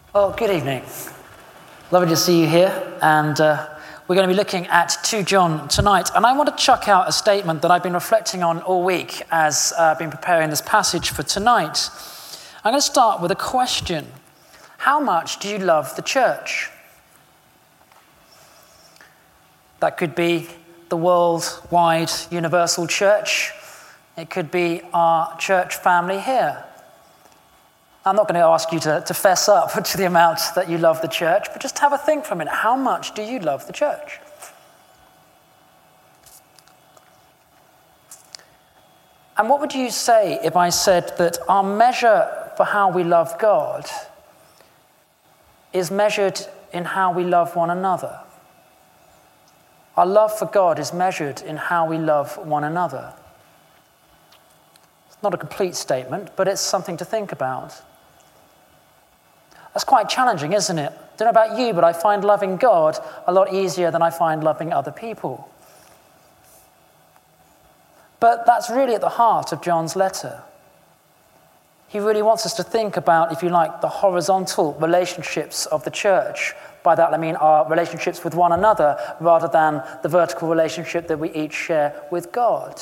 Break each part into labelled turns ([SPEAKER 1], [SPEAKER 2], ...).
[SPEAKER 1] Well, good evening. Lovely to see you here. And we're going to be looking at 2 John tonight. And I want to chuck out a statement that I've been reflecting on all week as I've been preparing this passage for tonight. I'm going to start with a question. How much do you love the church? That could be the worldwide universal church. It could be our church family here. I'm not going to ask you to fess up to the amount that you love the church, but just have a think for a minute. How much do you love the church? And what would you say if I said that our measure for how we love God is measured in how we love one another? Our love for God is measured in how we love one another. It's not a complete statement, but it's something to think about. That's quite challenging, isn't it? I don't know about you, but I find loving God a lot easier than I find loving other people. But that's really at the heart of John's letter. He really wants us to think about, if you like, the horizontal relationships of the church. By that I mean our relationships with one another rather than the vertical relationship that we each share with God.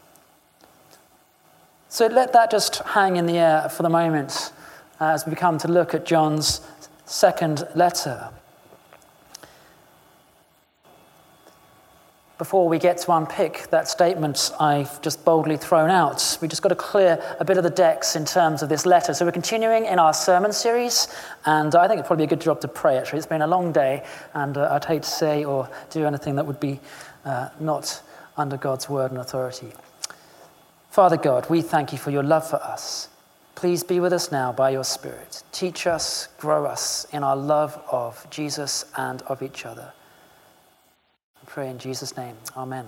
[SPEAKER 1] So let that just hang in the air for the moment as we come to look at John's second letter. Before we get to unpick that statement I've just boldly thrown out, we've just got to clear a bit of the decks in terms of this letter. So we're continuing in our sermon series, and I think it's probably a good job to pray, actually. It's been a long day, and I'd hate to say or do anything that would be not under God's word and authority. Father God, we thank you for your love for us. Please be with us now by your Spirit. Teach us, grow us in our love of Jesus and of each other. I pray in Jesus' name. Amen.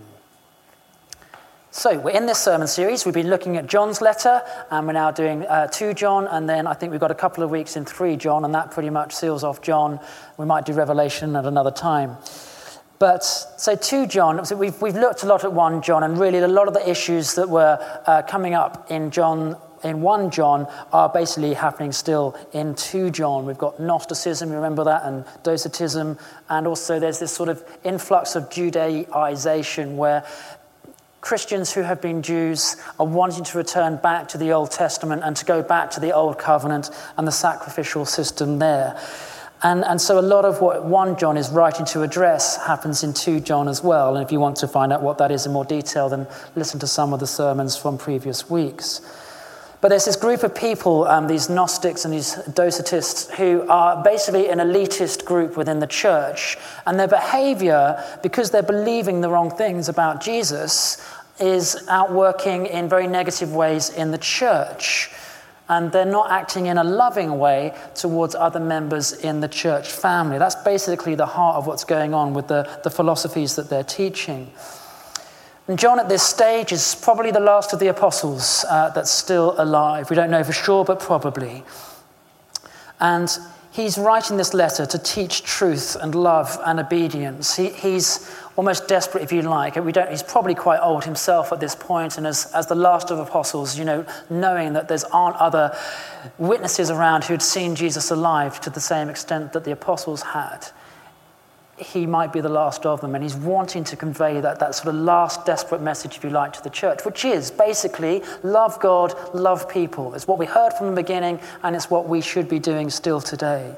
[SPEAKER 1] So we're in this sermon series. We've been looking at John's letter, and we're now doing 2 John, and then I think we've got a couple of weeks in 3 John, and that pretty much seals off John. We might do Revelation at another time. But so 2 John, so we've looked a lot at 1 John, and really a lot of the issues that were coming up in 1 John are basically happening still in 2 John. We've got Gnosticism, you remember that, and Docetism, and also there's this sort of influx of Judaization where Christians who have been Jews are wanting to return back to the Old Testament and to go back to the Old Covenant and the sacrificial system there. And so a lot of what 1 John is writing to address happens in 2 John as well. And if you want to find out what that is in more detail, then listen to some of the sermons from previous weeks. But there's this group of people, these Gnostics and these Docetists, who are basically an elitist group within the church. And their behavior, because they're believing the wrong things about Jesus, is outworking in very negative ways in the church. And they're not acting in a loving way towards other members in the church family. That's basically the heart of what's going on with the philosophies that they're teaching. And John at this stage is probably the last of the apostles that's still alive. We don't know for sure, but probably. And he's writing this letter to teach truth and love and obedience. He's almost desperate, if you like. He's probably quite old himself at this point, and as the last of apostles, knowing that there aren't other witnesses around who'd seen Jesus alive to the same extent that the apostles had, he might be the last of them, and he's wanting to convey that sort of last desperate message, if you like, to the church, which is basically love God, love people. It's what we heard from the beginning, and it's what we should be doing still today.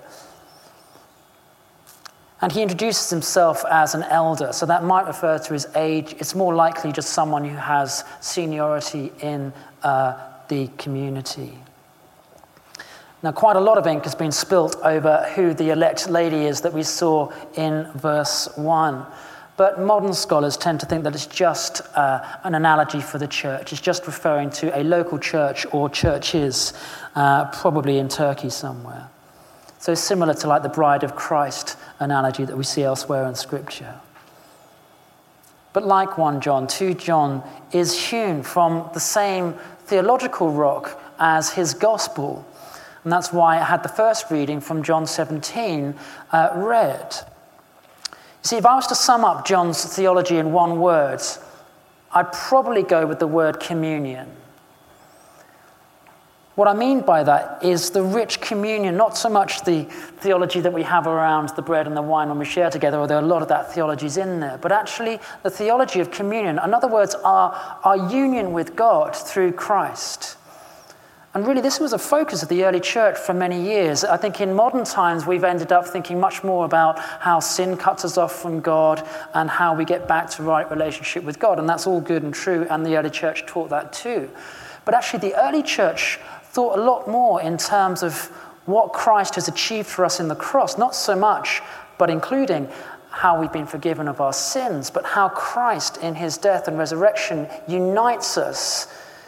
[SPEAKER 1] And he introduces himself as an elder, so that might refer to his age. It's more likely just someone who has seniority in the community. Now, quite a lot of ink has been spilt over who the elect lady is that we saw in verse 1. But modern scholars tend to think that it's just an analogy for the church. It's just referring to a local church or churches, probably in Turkey somewhere. So similar to like the bride of Christ analogy that we see elsewhere in Scripture. But like 1 John, 2 John is hewn from the same theological rock as his gospel. And that's why I had the first reading from John 17 read. You see, if I was to sum up John's theology in one word, I'd probably go with the word communion. What I mean by that is the rich communion, not so much the theology that we have around the bread and the wine when we share together, although a lot of that theology is in there, but actually the theology of communion. In other words, our union with God through Christ. And really, this was a focus of the early church for many years. I think in modern times, we've ended up thinking much more about how sin cuts us off from God and how we get back to right relationship with God. And that's all good and true, and the early church taught that too. But actually, the early church thought a lot more in terms of what Christ has achieved for us in the cross, not so much, but including how we've been forgiven of our sins, but how Christ in his death and resurrection unites us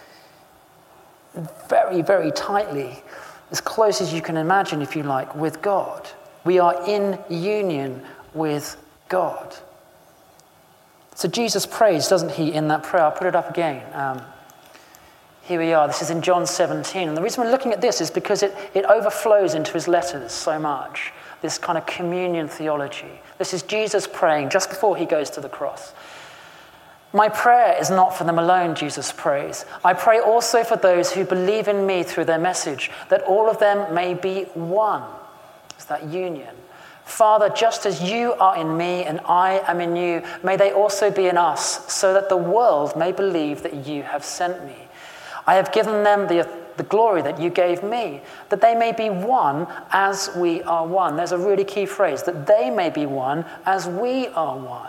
[SPEAKER 1] very, very tightly, as close as you can imagine, if you like, with God. We are in union with God. So Jesus prays, doesn't he, in that prayer? I'll put it up again. Here we are. This is in John 17. And the reason we're looking at this is because it overflows into his letters so much, this kind of communion theology. This is Jesus praying just before he goes to the cross. My prayer is not for them alone, Jesus prays. I pray also for those who believe in me through their message, that all of them may be one. It's that union. Father, just as you are in me and I am in you, may they also be in us, so that the world may believe that you have sent me. I have given them the glory that you gave me, that they may be one as we are one. There's a really key phrase, that they may be one as we are one.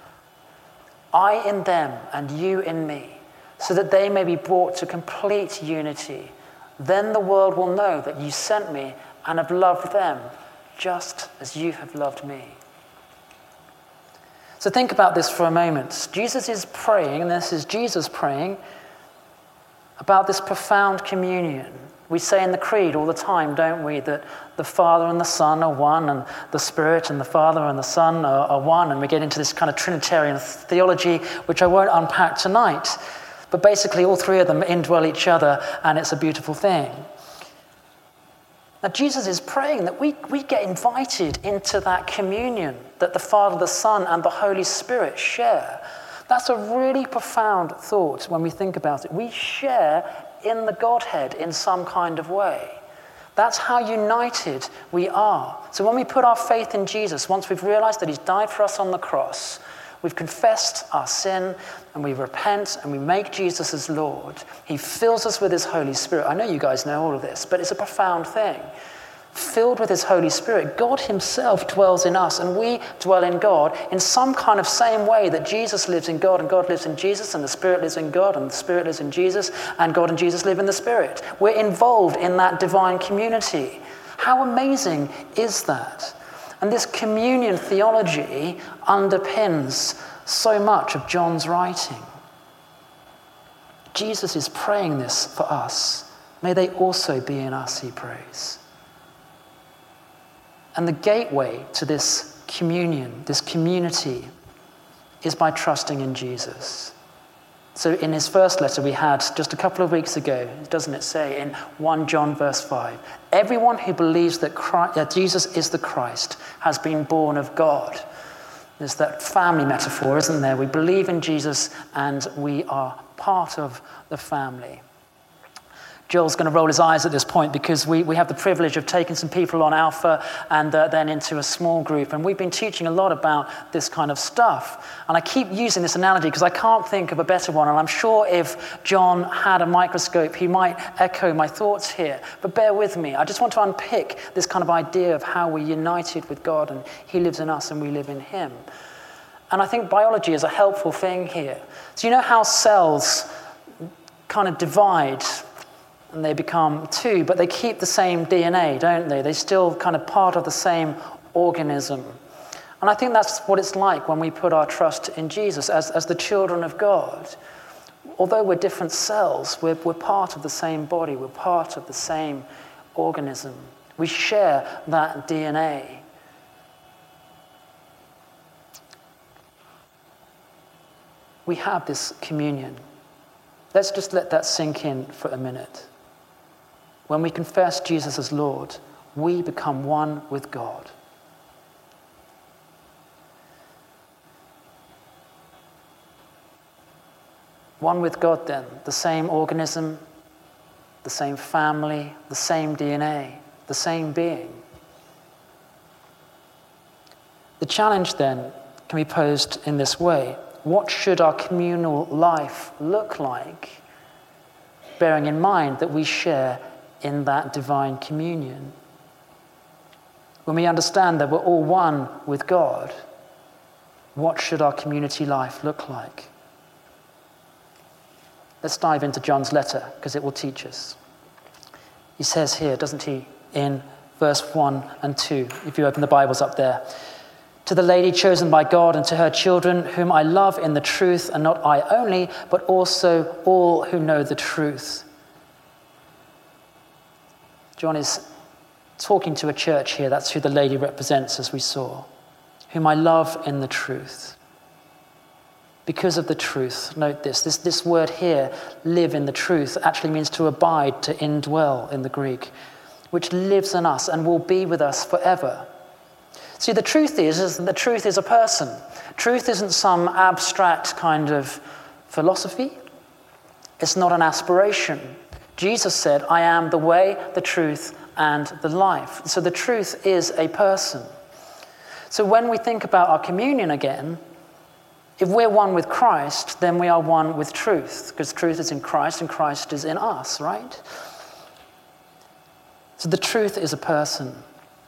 [SPEAKER 1] I in them and you in me, so that they may be brought to complete unity. Then the world will know that you sent me and have loved them just as you have loved me. So think about this for a moment. Jesus is praying, and this is Jesus praying, about this profound communion. We say in the Creed all the time, don't we, that the Father and the Son are one, and the Spirit and the Father and the Son are one, and we get into this kind of Trinitarian theology, which I won't unpack tonight. But basically, all three of them indwell each other, and it's a beautiful thing. Now, Jesus is praying that we get invited into that communion that the Father, the Son, and the Holy Spirit share. That's a really profound thought when we think about it. We share in the Godhead in some kind of way. That's how united we are. So when we put our faith in Jesus, once we've realized that he's died for us on the cross, we've confessed our sin and we repent and we make Jesus as Lord, he fills us with his Holy Spirit. I know you guys know all of this, but it's a profound thing. Filled with his Holy Spirit, God himself dwells in us and we dwell in God in some kind of same way that Jesus lives in God and God lives in Jesus and the Spirit lives in God and the Spirit lives in Jesus and God and Jesus live in the Spirit. We're involved in that divine community. How amazing is that? And this communion theology underpins so much of John's writing. Jesus is praying this for us. May they also be in us, he prays. And the gateway to this communion, this community, is by trusting in Jesus. So in his first letter we had just a couple of weeks ago, doesn't it say in 1 John verse 5, everyone who believes that Jesus is the Christ has been born of God. There's that family metaphor, isn't there? We believe in Jesus and we are part of the family. Joel's going to roll his eyes at this point because we have the privilege of taking some people on Alpha and then into a small group. And we've been teaching a lot about this kind of stuff. And I keep using this analogy because I can't think of a better one. And I'm sure if John had a microscope, he might echo my thoughts here. But bear with me. I just want to unpick this kind of idea of how we're united with God and he lives in us and we live in him. And I think biology is a helpful thing here. So you know how cells kind of divide and they become two, but they keep the same DNA, don't they? They're still kind of part of the same organism. And I think that's what it's like when we put our trust in Jesus as the children of God. Although we're different cells, we're part of the same body, we're part of the same organism. We share that DNA. We have this communion. Let's just let that sink in for a minute. When we confess Jesus as Lord, we become one with God. One with God then, the same organism, the same family, the same DNA, the same being. The challenge then can be posed in this way. What should our communal life look like, bearing in mind that we share in that divine communion? When we understand that we're all one with God, what should our community life look like? Let's dive into John's letter, because it will teach us. He says here, doesn't he, in verse 1 and 2, if you open the Bibles up there, "To the lady chosen by God and to her children, whom I love in the truth, and not I only, but also all who know the truth." John is talking to a church here. That's who the lady represents, as we saw. "Whom I love in the truth." Because of the truth, note this word here, live in the truth, actually means to abide, to indwell in the Greek, which lives in us and will be with us forever. See, the truth is that the truth is a person. Truth isn't some abstract kind of philosophy. It's not an aspiration. Jesus said, "I am the way, the truth, and the life." So the truth is a person. So when we think about our communion again, if we're one with Christ, then we are one with truth, because truth is in Christ and Christ is in us, right? So the truth is a person.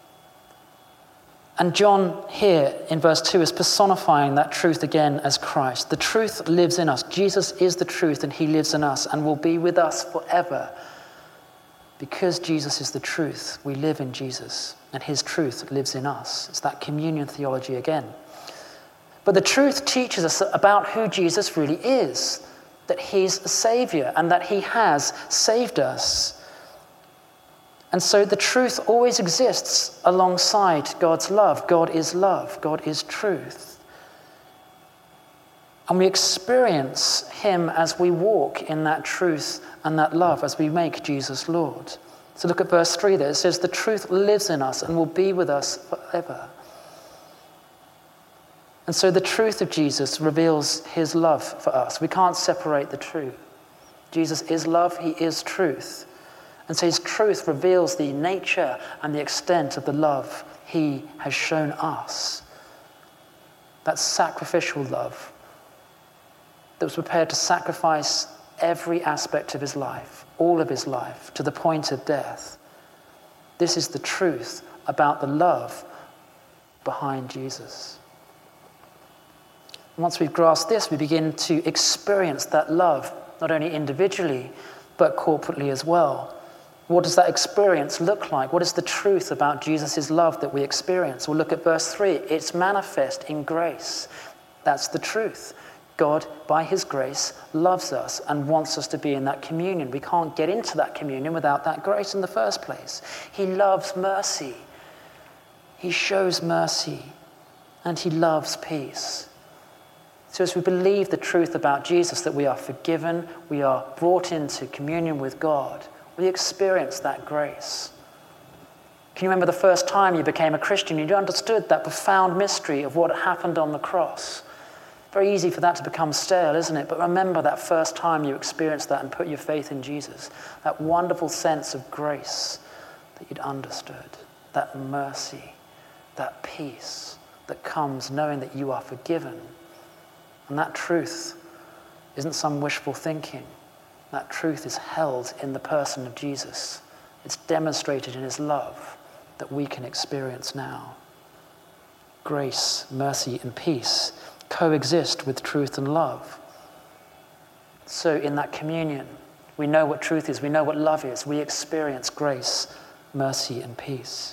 [SPEAKER 1] And John here in verse 2 is personifying that truth again as Christ. The truth lives in us. Jesus is the truth and he lives in us and will be with us forever. Because Jesus is the truth, we live in Jesus and his truth lives in us. It's that communion theology again. But the truth teaches us about who Jesus really is, that he's a savior and that he has saved us. And so the truth always exists alongside God's love. God is love. God is truth. And we experience him as we walk in that truth and that love as we make Jesus Lord. So look at verse 3 there. It says, "The truth lives in us and will be with us forever." And so the truth of Jesus reveals his love for us. We can't separate the two. Jesus is love. He is truth. And so his truth reveals the nature and the extent of the love he has shown us. That sacrificial love that was prepared to sacrifice every aspect of his life, all of his life, to the point of death. This is the truth about the love behind Jesus. Once we've grasped this, we begin to experience that love, not only individually, but corporately as well. What does that experience look like? What is the truth about Jesus' love that we experience? We'll look at verse 3. It's manifest in grace. That's the truth. God, by his grace, loves us and wants us to be in that communion. We can't get into that communion without that grace in the first place. He loves mercy. He shows mercy. And he loves peace. So as we believe the truth about Jesus, that we are forgiven, we are brought into communion with God, we experience that grace. Can you remember the first time you became a Christian? You understood that profound mystery of what happened on the cross. Very easy for that to become stale, isn't it? But remember that first time you experienced that and put your faith in Jesus. That wonderful sense of grace that you'd understood. That mercy, that peace that comes knowing that you are forgiven. And that truth isn't some wishful thinking. That truth is held in the person of Jesus. It's demonstrated in his love that we can experience now. Grace, mercy, and peace coexist with truth and love. So in that communion, we know what truth is, we know what love is, we experience grace, mercy, and peace.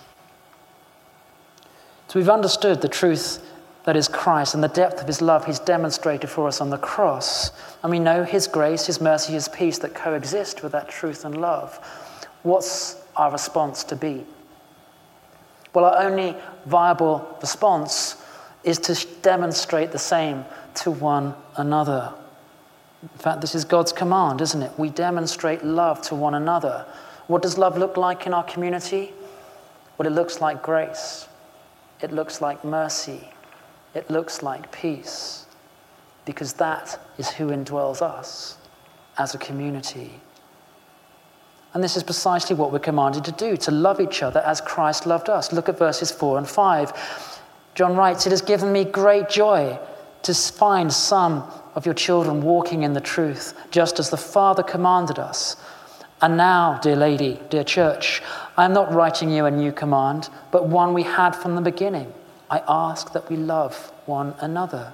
[SPEAKER 1] So we've understood the truth that is Christ and the depth of his love he's demonstrated for us on the cross. And we know his grace, his mercy, his peace that coexist with that truth and love. What's our response to be? Well, our only viable response is to demonstrate the same to one another. In fact, this is God's command, isn't it? We demonstrate love to one another. What does love look like in our community? Well, it looks like grace. It looks like mercy. It looks like peace, because that is who indwells us as a community. And this is precisely what we're commanded to do, to love each other as Christ loved us. Look at verses 4 and 5. John writes, "It has given me great joy to find some of your children walking in the truth, just as the Father commanded us. And now, dear lady, dear church, I am not writing you a new command, but one we had from the beginning. I ask that we love one another."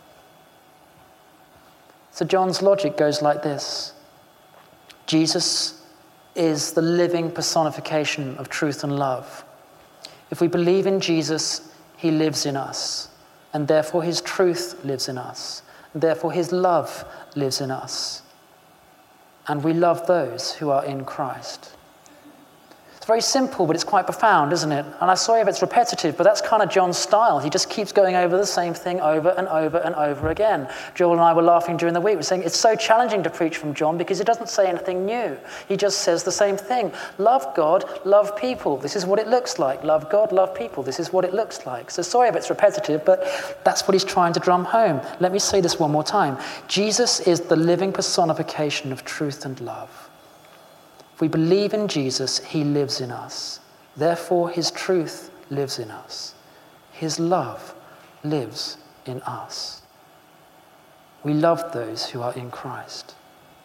[SPEAKER 1] So John's logic goes like this. Jesus is the living personification of truth and love. If we believe in Jesus, he lives in us, and therefore his truth lives in us, and therefore his love lives in us. And we love those who are in Christ. It's very simple, but it's quite profound, isn't it? And I'm sorry if it's repetitive, but that's kind of John's style. He just keeps going over the same thing over and over and over again. Joel and I were laughing during the week. We're saying it's so challenging to preach from John because he doesn't say anything new. He just says the same thing. Love God, love people. This is what it looks like. Love God, love people. This is what it looks like. So sorry if it's repetitive, but that's what he's trying to drum home. Let me say this one more time. Jesus is the living personification of truth and love. If we believe in Jesus, he lives in us. Therefore, his truth lives in us. His love lives in us. We love those who are in Christ.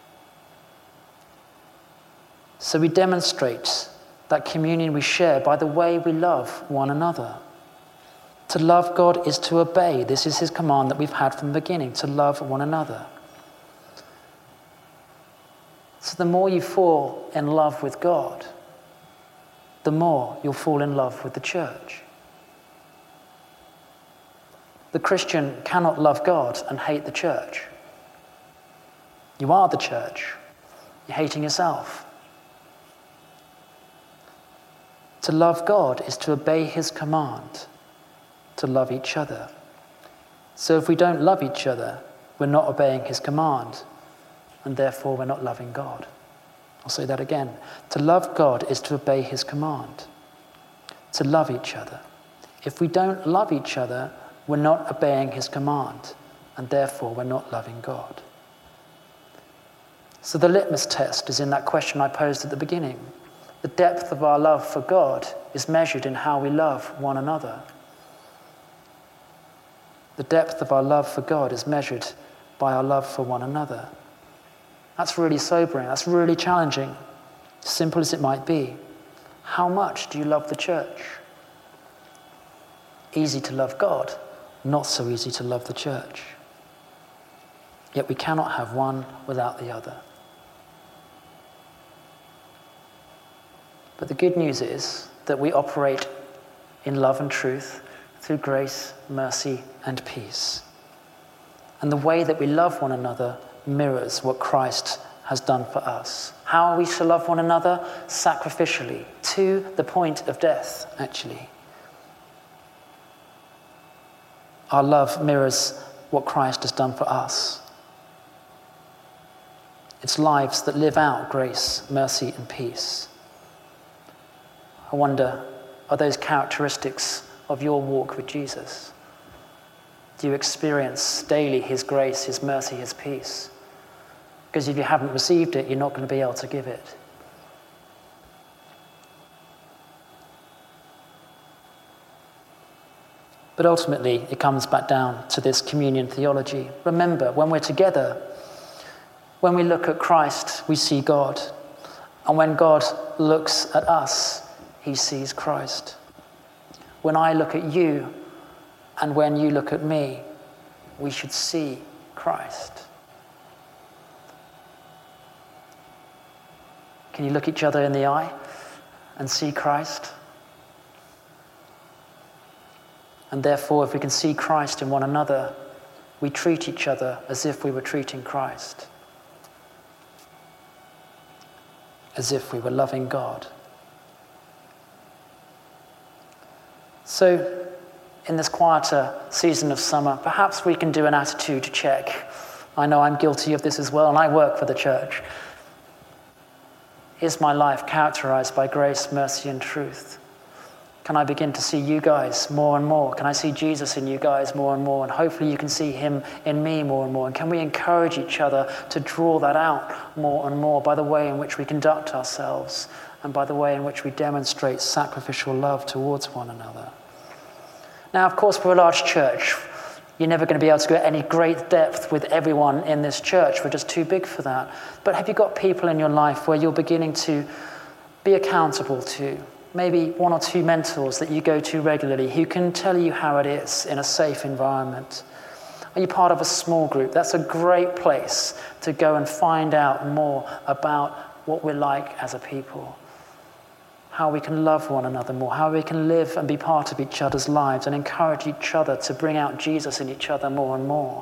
[SPEAKER 1] So we demonstrate that communion we share by the way we love one another. To love God is to obey. This is his command that we've had from the beginning, to love one another. So the more you fall in love with God, the more you'll fall in love with the church. The Christian cannot love God and hate the church. You are the church. You're hating yourself. To love God is to obey his command, to love each other. So if we don't love each other, we're not obeying his command, and therefore we're not loving God. I'll say that again. To love God is to obey his command, to love each other. If we don't love each other, we're not obeying his command, and therefore we're not loving God. So the litmus test is in that question I posed at the beginning. The depth of our love for God is measured in how we love one another. The depth of our love for God is measured by our love for one another. That's really sobering. That's really challenging, simple as it might be. How much do you love the church? Easy to love God, not so easy to love the church. Yet we cannot have one without the other. But the good news is that we operate in love and truth through grace, mercy, and peace. And the way that we love one another mirrors what Christ has done for us. How are we to love one another? Sacrificially, to the point of death, actually. Our love mirrors what Christ has done for us. It's lives that live out grace, mercy, and peace. I wonder, are those characteristics of your walk with Jesus? Do you experience daily his grace, his mercy, his peace? Because if you haven't received it, you're not going to be able to give it. But ultimately, it comes back down to this communion theology. Remember, when we're together, when we look at Christ, we see God. And when God looks at us, he sees Christ. When I look at you, and when you look at me, we should see Christ. Can you look each other in the eye and see Christ? And therefore, if we can see Christ in one another, we treat each other as if we were treating Christ, as if we were loving God. So, in this quieter season of summer, perhaps we can do an attitude check. I know I'm guilty of this as well, and I work for the church. Is my life characterized by grace, mercy, and truth? Can I begin to see you guys more and more? Can I see Jesus in you guys more and more? And hopefully you can see him in me more and more. And can we encourage each other to draw that out more and more by the way in which we conduct ourselves and by the way in which we demonstrate sacrificial love towards one another? Now, of course, we're a large church. You're never going to be able to go at any great depth with everyone in this church. We're just too big for that. But have you got people in your life where you're beginning to be accountable to? Maybe one or two mentors that you go to regularly who can tell you how it is in a safe environment. Are you part of a small group? That's a great place to go and find out more about what we're like as a people. How we can love one another more, how we can live and be part of each other's lives and encourage each other to bring out Jesus in each other more and more.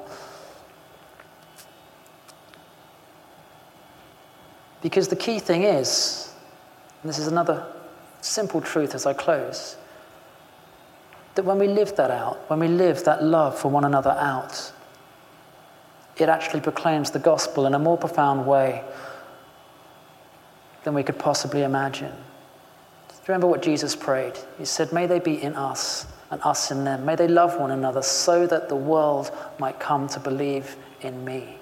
[SPEAKER 1] Because the key thing is, and this is another simple truth as I close, that when we live that out, when we live that love for one another out, it actually proclaims the gospel in a more profound way than we could possibly imagine. Remember what Jesus prayed. He said, may they be in us and us in them. May they love one another so that the world might come to believe in me.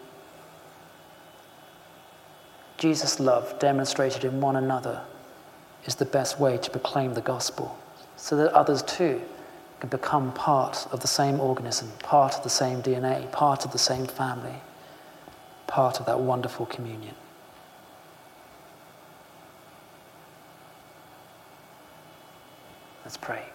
[SPEAKER 1] Jesus' love demonstrated in one another is the best way to proclaim the gospel so that others too can become part of the same organism, part of the same DNA, part of the same family, part of that wonderful communion. Let's pray.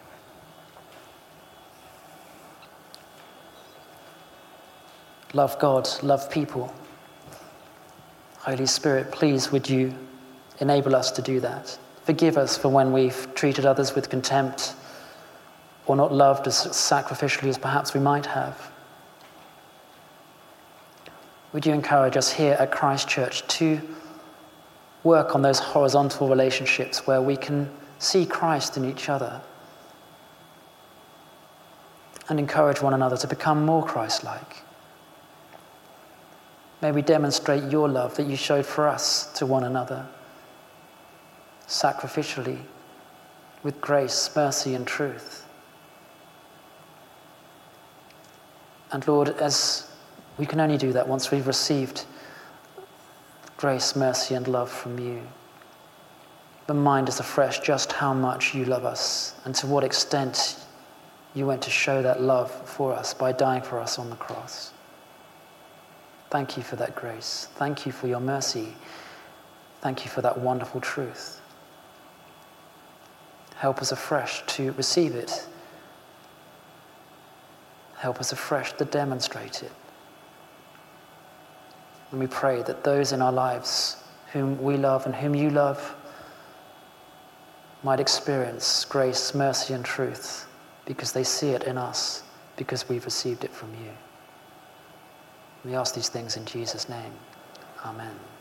[SPEAKER 1] Love God, love people. Holy Spirit, please would you enable us to do that. Forgive us for when we've treated others with contempt or not loved as sacrificially as perhaps we might have. Would you encourage us here at Christ Church to work on those horizontal relationships where we can see Christ in each other and encourage one another to become more Christ-like. May we demonstrate your love that you showed for us to one another, sacrificially, with grace, mercy, and truth. And Lord, as we can only do that once we've received grace, mercy, and love from you, remind us afresh just how much you love us and to what extent you went to show that love for us by dying for us on the cross. Thank you for that grace. Thank you for your mercy. Thank you for that wonderful truth. Help us afresh to receive it. Help us afresh to demonstrate it. And we pray that those in our lives whom we love and whom you love might experience grace, mercy, and truth because they see it in us, because we've received it from you. We ask these things in Jesus' name. Amen.